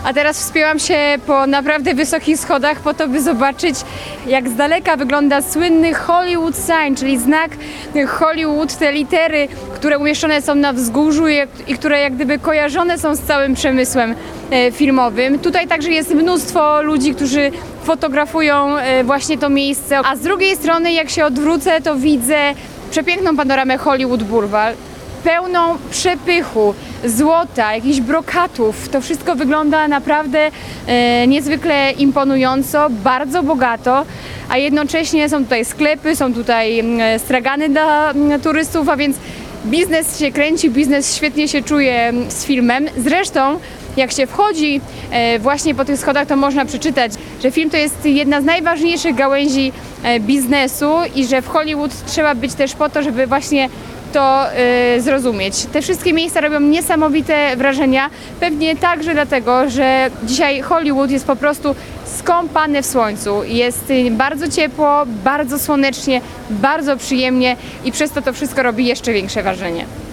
A teraz wspięłam się po naprawdę wysokich schodach po to, by zobaczyć, jak z daleka wygląda słynny Hollywood sign, czyli znak Hollywood, te litery, które umieszczone są na wzgórzu i które jak gdyby kojarzone są z całym przemysłem filmowym. Tutaj także jest mnóstwo ludzi, którzy fotografują właśnie to miejsce, a z drugiej strony jak się odwrócę, to widzę przepiękną panoramę Hollywood Boulevard, pełną przepychu, złota, jakichś brokatów. To wszystko wygląda naprawdę niezwykle imponująco, bardzo bogato, a jednocześnie są tutaj sklepy, są tutaj stragany dla turystów, a więc biznes się kręci, biznes świetnie się czuje z filmem. Zresztą jak się wchodzi właśnie po tych schodach, to można przeczytać, że film to jest jedna z najważniejszych gałęzi biznesu i że w Hollywood trzeba być też po to, żeby właśnie to zrozumieć. Te wszystkie miejsca robią niesamowite wrażenia, pewnie także dlatego, że dzisiaj Hollywood jest po prostu skąpany w słońcu. Jest bardzo ciepło, bardzo słonecznie, bardzo przyjemnie i przez to wszystko robi jeszcze większe wrażenie.